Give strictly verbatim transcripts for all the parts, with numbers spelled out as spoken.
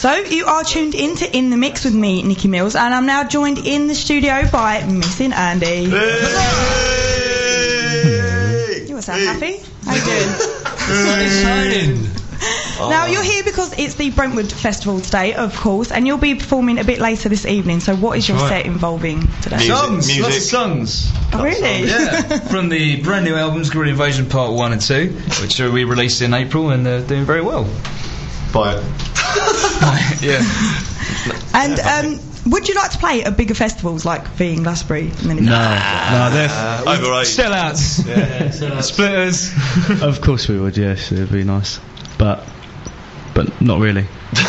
So, you are tuned into In the Mix with me, Nikki Mills, and I'm now joined in the studio by Missing Andy. Hey! You all sound happy? How you doing? The sun is shining. Now, you're here because it's the Brentwood Festival today, of course, and you'll be performing a bit later this evening, so what is your Right. set involving today? Music. Songs, music. lots of songs. Oh, really? Yeah, from the brand new albums, Gorilla Invasion Part one and two, which uh, we released in April and they're doing very well. Buy it. Yeah. And um, would you like to play at bigger festivals like V in Glastonbury? And then No, no, they're Uh, overrated. Sellouts. yeah, Splitters. of course we would. Yes, it'd be nice, but but not really. No,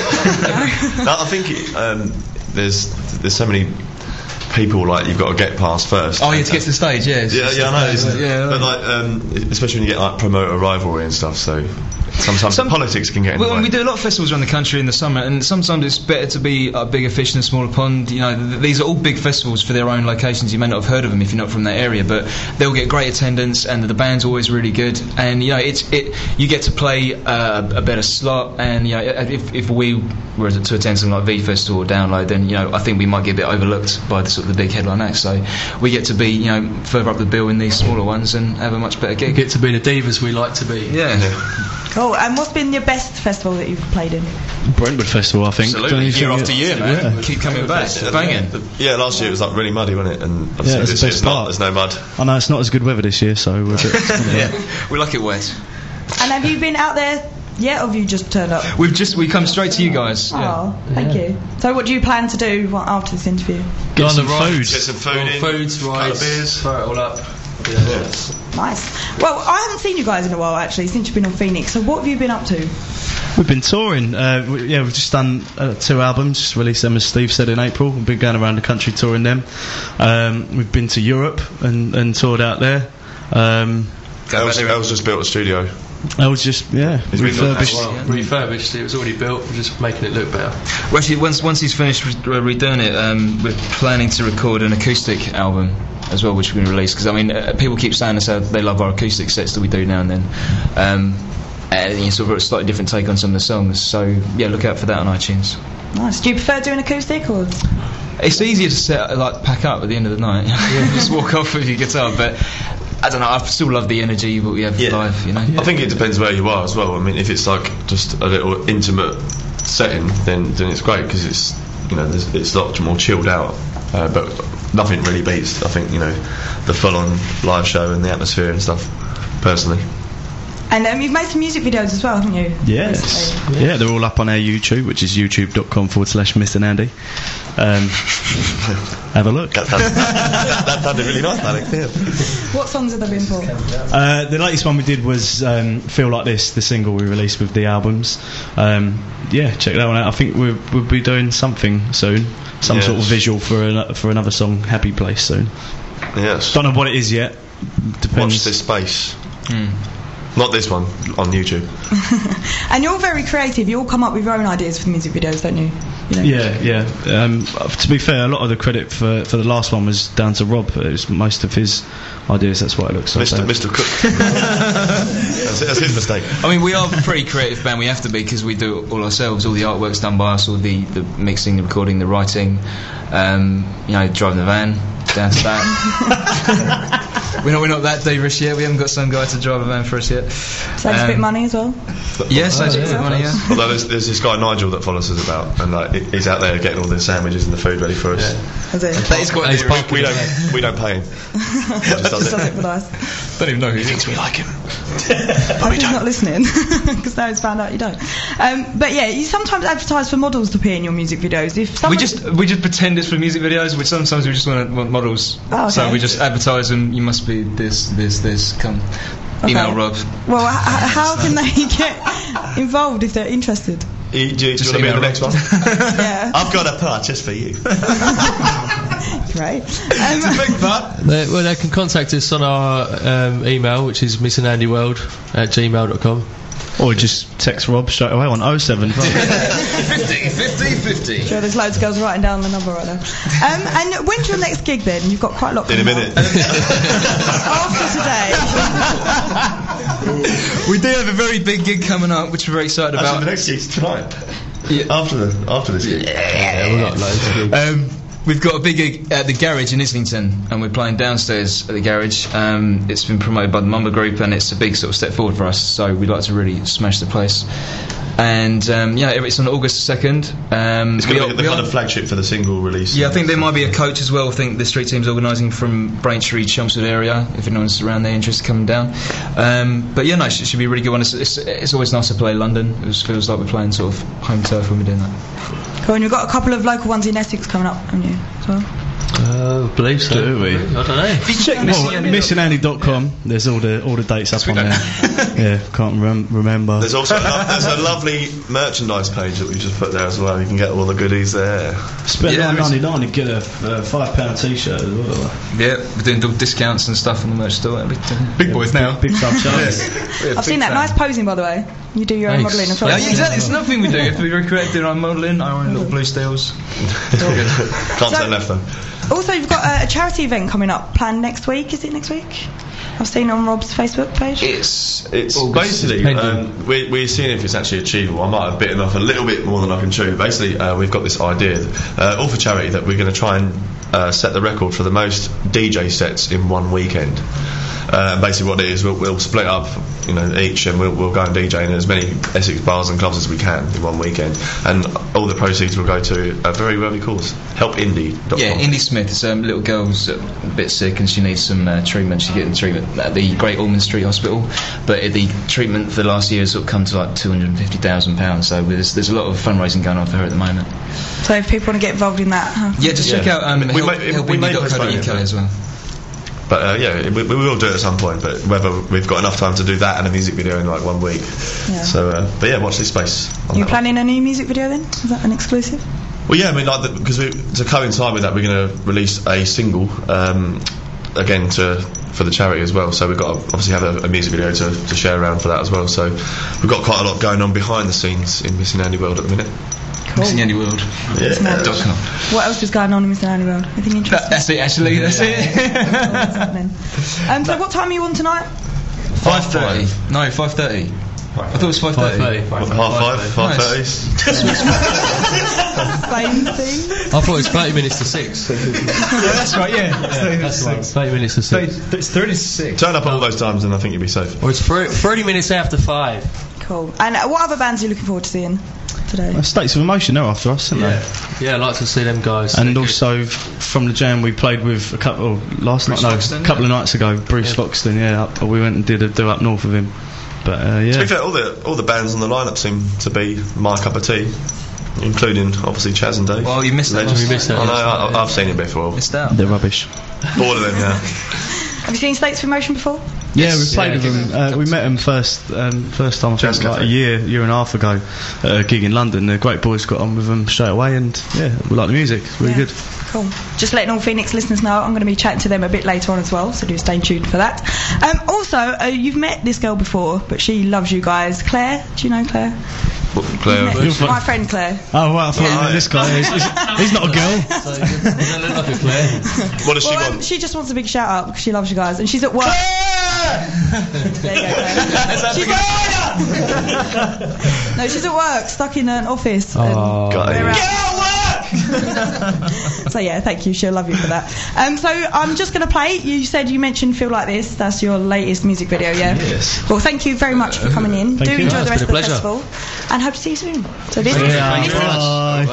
I think it, um, there's there's so many people like you've got to get past first. Oh, yeah, to get to the stage, yeah. it's Yeah, just yeah, I know. a- It's, yeah, but like, um, especially when you get like promoter rivalry and stuff. So sometimes Some- the politics can get in the Well, way. we do a lot of festivals around the country in the summer, and sometimes it's better to be a bigger fish in a smaller pond. You know, th- these are all big festivals for their own locations. You may not have heard of them if you're not from that area, but they'll get great attendance, and the band's always really good. And you know, it's it. You get to play uh, a better slot, and you know, if if we were to attend something like V Festival or Download, then you know, I think we might get a bit overlooked by the sort of the big headline acts. So we get to be, you know, further up the bill in these smaller ones and have a much better gig. Get to be the divas we like to be. Yeah. Cool. And what's been your best festival that you've played in? Brentwood Festival, I think. Absolutely, Don't you year think after it- year, man. Yeah. Keep coming back, banging. Yeah, last year it was like really muddy, wasn't it? And obviously Yeah, it's this the year's best not. part. There's no mud. I know it's not as good weather this year, so we're a bit. Yeah, we like it wet. And have you been out there yet, or have you just turned up? We've just we come straight to you guys. Yeah. Oh, thank you. So what do you plan to do wa- after this interview? Get on the some ride. food. Get some food Well, in. foods, couple of rides, beers. throw it all up. Nice. Well, I haven't seen you guys in a while, actually, since you've been on Phoenix. So what have you been up to? We've been touring. Uh, we, yeah, we've just done uh, two albums. Just released them, as Steve said, in April. We've been going around the country touring them. Um, we've been to Europe and, and toured out there. Um, Els, Els just built a studio. I was just yeah It's been refurbished. Well, refurbished, it was already built, we're just making it look better. Well, actually, once once he's finished re- redoing it, um, we're planning to record an acoustic album as well, which we're going to release. Because I mean, uh, people keep saying us how they love our acoustic sets that we do now and then. Um, and you know, sort of a slightly different take on some of the songs. So yeah, look out for that on iTunes. Nice. Do you prefer doing acoustic or? It's easier to set like pack up at the end of the night. Just walk off with your guitar, but. I don't know, I still love the energy that we have Yeah. live, you know. I think it depends where you are as well. I mean, if it's like just a little intimate setting, then then it's great because it's you know there's, it's a lot more chilled out. Uh, but nothing really beats, I think, you know, the full-on live show and the atmosphere and stuff. Personally. And um, you've made some music videos as well, haven't you? Yes. Recently? Yeah, they're all up on our YouTube, which is youtube.com forward slash Mr. Andy. Um, have a look. That, that, that, that sounded really nice, Alex. Yeah. What songs have they been for? Uh, the latest one we did was um, Feel Like This, the single we released with the albums. Um, yeah, check that one out. I think we'll, we'll be doing something soon. Some Yes. sort of visual for an, for another song, Happy Place, soon. Yes. Don't know what it is yet. Depends. Watch this space. Not this one, on YouTube. And you're very creative. You all come up with your own ideas for the music videos, don't you? you know? Yeah, yeah. Um, to be fair, a lot of the credit for, for the last one was down to Rob. It was most of his ideas. That's why it looks so Mister bad. Mister Cook. that's, that's his mistake. I mean, we are a pretty creative band. We have to be because we do it all ourselves. All the artwork's done by us. All the, the mixing, the recording, the writing. Um, you know, driving the van down to that. we're not we're not that divish yet. We haven't got some guy to drive a van for us yet. Saves a bit Um, of money as well. Yes, Oh, I yeah. yeah. money. Yeah. Although there's, there's this guy Nigel that follows us about, and like he- he's out there getting all the sandwiches and the food ready for us. Is it? That is quite. He's We, We don't we don't pay him. He just Just does does it. it for nice. don't even know who He he thinks we like him. Hope he's not listening, because now he's found out you don't. Um, but yeah, you sometimes advertise for models to appear in your music videos. If We someone just we just pretend it's for music videos, which sometimes we just want, want models. Oh, So okay. we just advertise them. You must be this, this, this. Come, email Okay. Rob. Well, h- h- how can they get involved if they're interested? You, do, do you Just want to be in the email next one? Yeah, I've got a part just for you. great. Um, They, well, they can contact us on our um, email, which is missandandyworld at gmail dot com. Or just text Rob straight away on oh seven. fifty, fifty, fifty. sure, there's loads of girls writing down the number right now. Um, and when's your next gig then? You've got quite a lot In a coming minute. up. After today. We do have a very big gig coming up, which we're very excited Actually, about. the next gig's tonight. Yeah. After the after this gig. Yeah, we've got loads of gigs. Um, we've got a big gig at the Garage in Islington, and we're playing downstairs at the Garage. Um, it's been promoted by the Mumba Group, and it's a big sort of step forward for us. So we'd like to really smash the place. And um, yeah, it's on August second. Um, It's going to be the kind of flagship for the single release. Yeah, I think there might be a coach as well. I think the street team's organising from Braintree, Chelmsford area. If anyone's around there interested, coming down. Um, but yeah, no, it should, should be a really good one. It's, it's, it's always nice to play London. It just feels like we're playing sort of home turf when we're doing that. Cool, and you've got a couple of local ones in Essex coming up, haven't you, as well? Uh, I believe so. Do we? I don't know. If you check Well, missing andy dot com, there's all the all the dates up on there. Yeah, can't rem- remember. There's also a, lo- there's a lovely merchandise page that we just put there as well. You can get all the goodies there. Spend Yeah, nine ninety-nine and get a uh, five pound t-shirt as well. Yeah, we're doing d- discounts and stuff on the merch store. Big boys now. Big time Charles. I've seen that. Nice posing, by the way. You do your own Thanks. modelling as well. Yeah, yeah, exactly. It's another thing we do. If we recreate doing our modelling, our own little blue steels. Can't So- turn left though. Also, you've got a, a charity event coming up planned next week. Is it next week? I've seen on Rob's Facebook page. It's it's August. basically Pending. um, we, we're seeing if it's actually achievable. I might have bitten off a little bit more than I can chew. Basically, uh, we've got this idea, uh, all for charity, that we're going to try and uh, set the record for the most D J sets in one weekend. Uh, basically, what it is, we'll, we'll split up, you know, each, and we'll, we'll go and D J in as many Essex bars and clubs as we can in one weekend, and all the proceeds will go to a very worthy cause. Help Indie dot com. Yeah, Indy Smith is a um, little girl's a bit sick and she needs some uh, treatment. She's getting treatment at the Great Ormond Street Hospital, but uh, the treatment for the last year has sort of come to like two hundred and fifty thousand pounds. So there's there's a lot of fundraising going on for her at the moment. So if people want to get involved in that, huh? Yeah, just check Yeah. out um, We help, may- help we may indie dot co dot postpone U it, K but- as well. But uh, yeah, we, we will do it at some point. But whether we've got enough time to do that and a music video in like one week. Yeah. So, uh, but yeah, watch this space. on You that one. planning a new music video then? Is that an exclusive? Well, yeah, I mean, like because we, to coincide with that, we're going to release a single um, again to for the charity as well. So we've got to obviously have a, a music video to, to share around for that as well. So we've got quite a lot going on behind the scenes in Missing Andy World at the minute. Cool. Missing Andy World. Yeah. Dot com. What else is going on in Mister Andy World? Anything interesting? That, that's it, actually. That's What's happening? Um, so what time are you on tonight? it. Five thirty. No, five thirty. I thought it was five Five thirty. thirty. What, half five, five Nice. thirty. Same thing. I thought it was thirty minutes to six. That's right. Yeah. That's right. thirty minutes to six. It's thirty-six. Turn up all those times, and I think you'll be safe. Or it's thir- thirty minutes after five. Cool. And uh, what other bands are you looking forward to seeing today? Uh, States of Emotion, they're after us, aren't Yeah. Yeah, I'd like to see them guys. they? And They're also f- from the jam we played with a couple oh, last Bruce night, no, Foxton, a couple yeah. of nights ago. Bruce Foxton, yeah. Up, we went and did a do up north with him. But uh, To be yeah, fair, all the all the bands on the lineup seem to be my cup of tea, including obviously Chaz and Dave. Well, you missed that. Legends. We missed that I know, last I, I've seen it before. Missed out. they're rubbish. All of them, yeah. Have you seen States of Emotion before? Yeah, we played Yeah, with give them. Uh, we met them first, um, first time I Jazz think like Cafe. a year, year and a half ago, at a gig in London. The great boys got on with them straight away, and yeah, we like the music. It's really Yeah. good. Cool. Just letting all Phoenix listeners know, I'm going to be chatting to them a bit later on as well, so do stay tuned for that. Um, also, uh, you've met this girl before, but she loves you guys. Claire, do you know Claire? What, Claire, Met- You're fun- my friend Claire. Oh, well, I thought Yeah. this guy is, he's, he's not a girl. So, you don't look like a Claire. what does she Well, um, want? she just wants a big shout out because she loves you guys, and she's at work. There you go, Claire. She's at- no, she's at work, stuck in an office. and Oh. Got it. we're out. So yeah, thank you. She'll love you for that. Um, so I'm just going to play. You said you mentioned "Feel Like This." That's your latest music video, yeah? Yes. Well, thank you very much for coming in. Thank Do you. enjoy Oh, the it's rest been of a the pleasure. festival, and hope to see you soon. So this Thank is you. Thank you very much. Bye.